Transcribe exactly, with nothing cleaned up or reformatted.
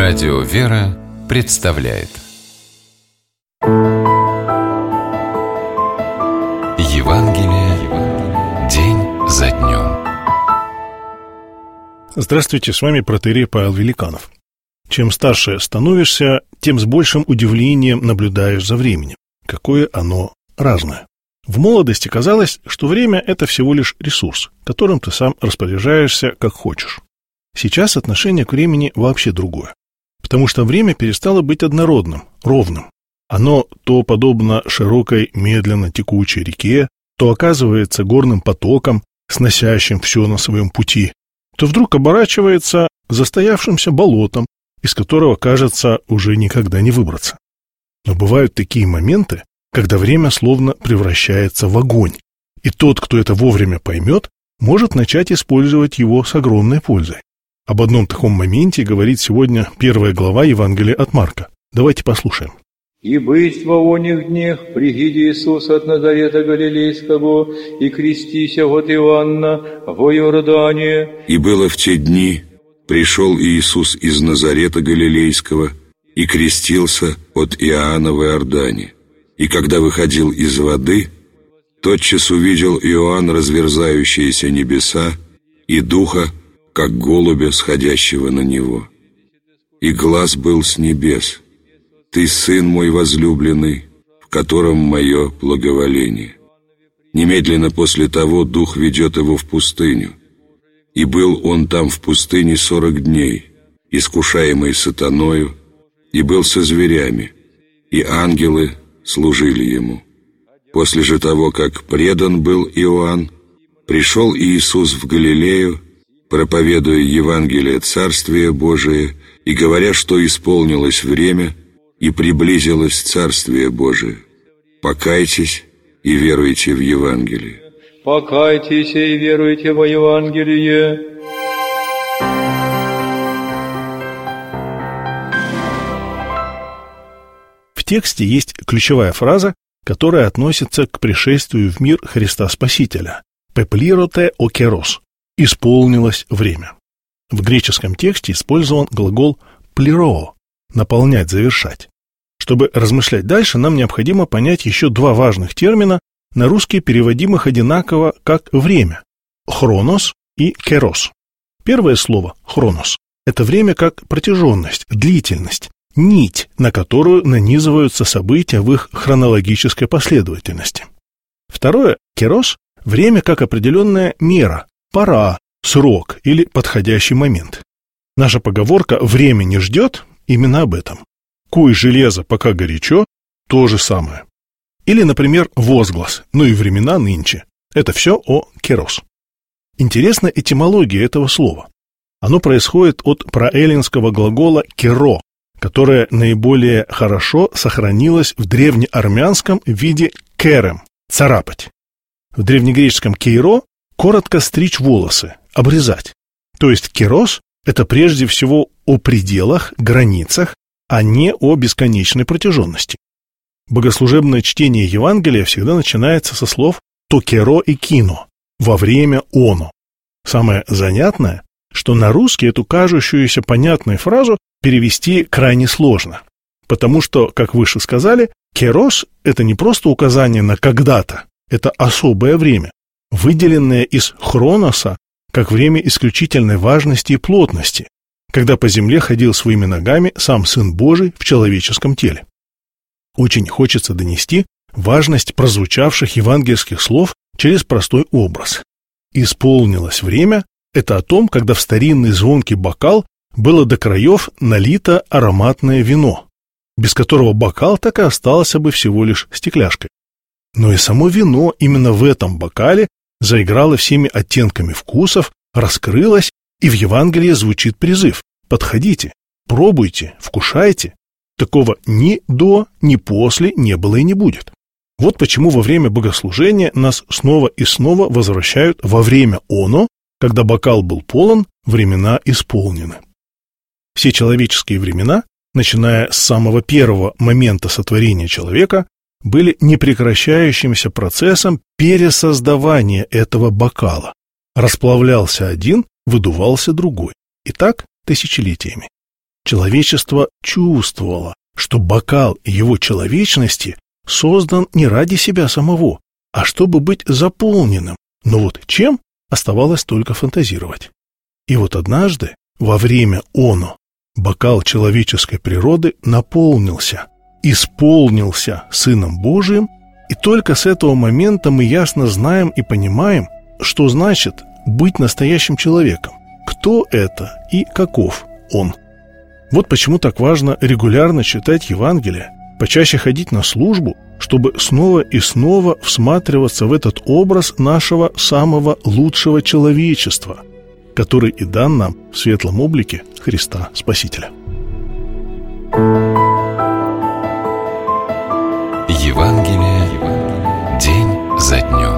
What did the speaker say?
Радио «Вера» представляет Евангелие день за днем. Здравствуйте, с вами протоиерей Павел Великанов. Чем старше становишься, тем с большим удивлением наблюдаешь за временем. Какое оно разное. В молодости казалось, что время – это всего лишь ресурс, которым ты сам распоряжаешься как хочешь. Сейчас отношение к времени вообще другое. Потому что время перестало быть однородным, ровным. Оно то подобно широкой, медленно текучей реке, то оказывается горным потоком, сносящим все на своем пути, то вдруг оборачивается застоявшимся болотом, из которого, кажется, уже никогда не выбраться. Но бывают такие моменты, когда время словно превращается в огонь, и тот, кто это вовремя поймет, может начать использовать его с огромной пользой. Об одном таком моменте говорит сегодня первая глава Евангелия от Марка. Давайте послушаем. «И бысть во оних днях пригиди Иисус от Назарета Галилейского, и крестися от Иоанна во Иордане». И было в те дни, пришел Иисус из Назарета Галилейского, и крестился от Иоанна в Иордане. И когда выходил из воды, тотчас увидел Иоанн разверзающиеся небеса и Духа, как голубя, сходящего на него. И глас был с небес: «Ты, Сын мой возлюбленный, в котором мое благоволение». Немедленно после того Дух ведет его в пустыню. И был он там в пустыне сорок дней, искушаемый сатаною, и был со зверями, и ангелы служили ему. После же того, как предан был Иоанн, пришел Иисус в Галилею, проповедуя Евангелие Царствия Божие и говоря, что исполнилось время и приблизилось Царствие Божие. Покайтесь и веруйте в Евангелие. Покайтесь и веруйте во Евангелие. В тексте есть ключевая фраза, которая относится к пришествию в мир Христа Спасителя. «Пеплироте окерос» – «исполнилось время». В греческом тексте использован глагол «плироо» – «наполнять, завершать». Чтобы размышлять дальше, нам необходимо понять еще два важных термина, на русский переводимых одинаково как «время» – «хронос» и «керос». Первое слово «хронос» – это время как протяженность, длительность, нить, на которую нанизываются события в их хронологической последовательности. Второе «керос» – время как определенная мера, пора, срок или подходящий момент. Наша поговорка «время не ждет» именно об этом. «Куй железо, пока горячо» – то же самое. Или, например, возглас «ну и времена нынче». Это все о керос. Интересна этимология этого слова. Оно происходит от проэллинского глагола «керо», которое наиболее хорошо сохранилось в древнеармянском виде «керем» – «царапать». В древнегреческом «кейро» – коротко стричь волосы, обрезать. То есть «керос» – это прежде всего о пределах, границах, а не о бесконечной протяженности. Богослужебное чтение Евангелия всегда начинается со слов «то керо и кино» – «во время оно». Самое занятное, что на русский эту кажущуюся понятной фразу перевести крайне сложно, потому что, как выше сказали, «керос» – это не просто указание на когда-то, это особое время, выделенное из хроноса как время исключительной важности и плотности, когда по земле ходил своими ногами сам Сын Божий в человеческом теле. Очень хочется донести важность прозвучавших евангельских слов через простой образ. «Исполнилось время» – это о том, когда в старинный звонкий бокал было до краев налито ароматное вино, без которого бокал так и остался бы всего лишь стекляшкой. Но и само вино именно в этом бокале заиграло всеми оттенками вкусов, раскрылось, и в Евангелии звучит призыв: «Подходите, пробуйте, вкушайте». Такого ни до, ни после не было и не будет. Вот почему во время богослужения нас снова и снова возвращают во время оно, когда бокал был полон, времена исполнены. Все человеческие времена, начиная с самого первого момента сотворения человека, были непрекращающимся процессом пересоздавания этого бокала. Расплавлялся один, выдувался другой. И так тысячелетиями. Человечество чувствовало, что бокал его человечности создан не ради себя самого, а чтобы быть заполненным. Но вот чем, оставалось только фантазировать. И вот однажды, во время оно, бокал человеческой природы наполнился, исполнился Сыном Божиим, и только с этого момента мы ясно знаем и понимаем, что значит быть настоящим человеком, кто это и каков он. Вот почему так важно регулярно читать Евангелие, почаще ходить на службу, чтобы снова и снова всматриваться в этот образ нашего самого лучшего человечества, который и дан нам в светлом облике Христа Спасителя. Евангелие день за днем.